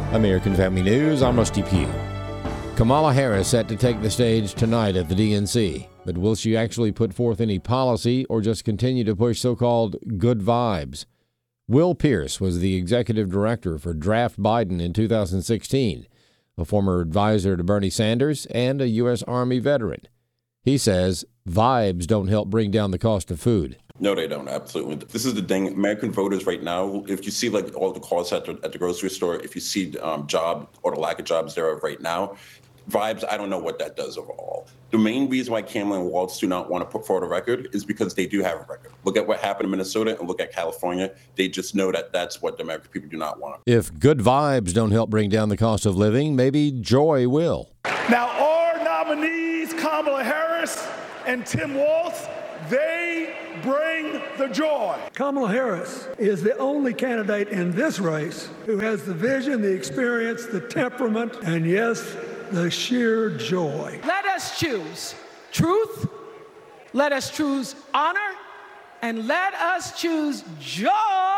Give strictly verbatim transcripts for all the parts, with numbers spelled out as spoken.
American Family News, I'm Rusty Pugh. Kamala Harris set to take the stage tonight at the D N C, but will she actually put forth any policy or just continue to push so-called good vibes? Will Pierce was the executive director for Draft Biden in two thousand sixteen, a former advisor to Bernie Sanders and a U S Army veteran. He says vibes don't help bring down the cost of food. No, they don't. Absolutely. This is the thing. American voters right now, if you see like all the calls at the, at the grocery store, if you see um, job or the lack of jobs there are right now, vibes, I don't know what that does overall. The main reason why Kamala and Walz do not want to put forward a record is because they do have a record. Look at what happened in Minnesota and look at California. They just know that that's what the American people do not want. If good vibes don't help bring down the cost of living, maybe joy will. Now, our nominees, Kamala Harris and Tim Walz, they bring the joy. Kamala Harris is the only candidate in this race who has the vision, the experience, the temperament, and yes, the sheer joy. Let us choose truth, let us choose honor, and let us choose joy.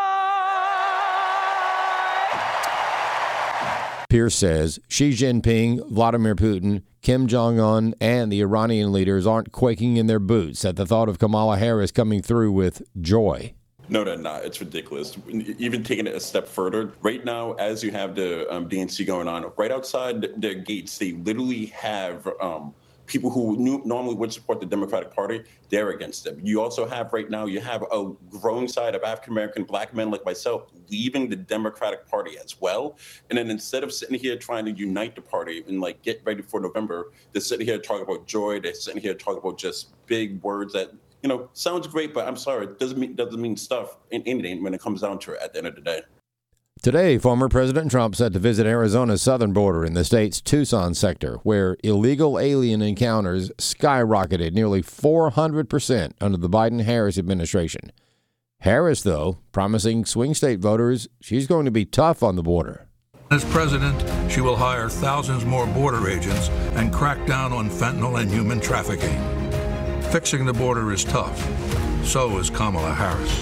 Pierce says Xi Jinping, Vladimir Putin, Kim Jong-un, and the Iranian leaders aren't quaking in their boots at the thought of Kamala Harris coming through with joy. No, they're not. It's ridiculous. Even taking it a step further, right now, as you have the um, D N C going on, right outside their gates, they literally have um, people who knew, normally would support the Democratic Party, they're against them. You also have right now, you have a growing side of African-American black men like myself leaving the Democratic Party as well. And then instead of sitting here trying to unite the party and like get ready for November, they're sitting here talking about joy. They're sitting here talking about just big words that, you know, sounds great, but I'm sorry, it doesn't mean, doesn't mean stuff in anything when it comes down to it at the end of the day. Today, former President Trump set to visit Arizona's southern border in the state's Tucson sector, where illegal alien encounters skyrocketed nearly four hundred percent under the Biden-Harris administration. Harris, though, promising swing state voters she's going to be tough on the border. As president, she will hire thousands more border agents and crack down on fentanyl and human trafficking. Fixing the border is tough. So is Kamala Harris.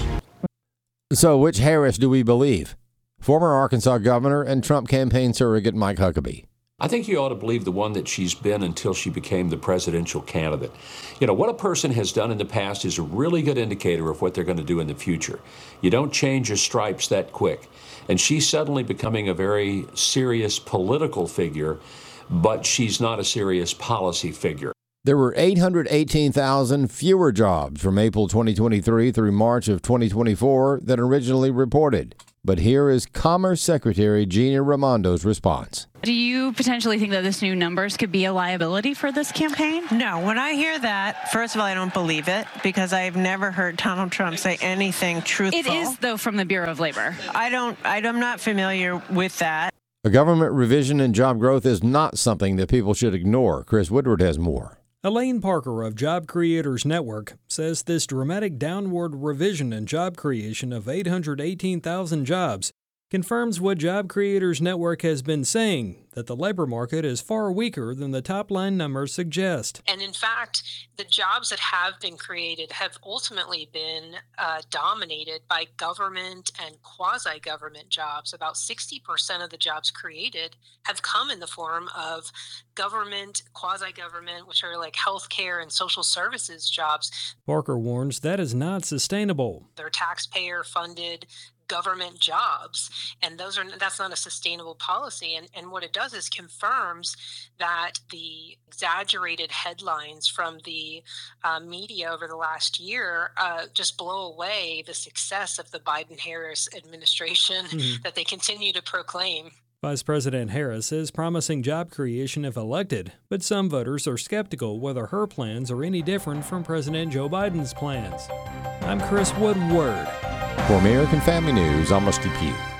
So which Harris do we believe? Former Arkansas governor and Trump campaign surrogate Mike Huckabee. I think you ought to believe the one that she's been until she became the presidential candidate. You know, what a person has done in the past is a really good indicator of what they're going to do in the future. You don't change your stripes that quick. And she's suddenly becoming a very serious political figure, but she's not a serious policy figure. There were eight hundred eighteen thousand fewer jobs from April twenty twenty-three through March of twenty twenty-four than originally reported. But here is Commerce Secretary Gina Raimondo's response. Do you potentially think that this new numbers could be a liability for this campaign? No. When I hear that, first of all, I don't believe it because I've never heard Donald Trump say anything truthful. It is, though, from the Bureau of Labor. I don't, I'm not familiar with that. A government revision in job growth is not something that people should ignore. Chris Woodward has more. Elaine Parker of Job Creators Network says this dramatic downward revision in job creation of eight hundred eighteen thousand jobs confirms what Job Creators Network has been saying, that the labor market is far weaker than the top-line numbers suggest. And in fact, the jobs that have been created have ultimately been uh, dominated by government and quasi-government jobs. About sixty percent of the jobs created have come in the form of government, quasi-government, which are like healthcare and social services jobs. Parker warns that is not sustainable. They're taxpayer-funded government jobs, and those are that's not a sustainable policy. And, and what it does is confirms that the exaggerated headlines from the uh, media over the last year uh, just blow away the success of the Biden-Harris administration mm-hmm. that they continue to proclaim. Vice President Harris is promising job creation if elected, but some voters are skeptical whether her plans are any different from President Joe Biden's plans. I'm Chris Woodward. For American Family News, I'm Rusty Pugh.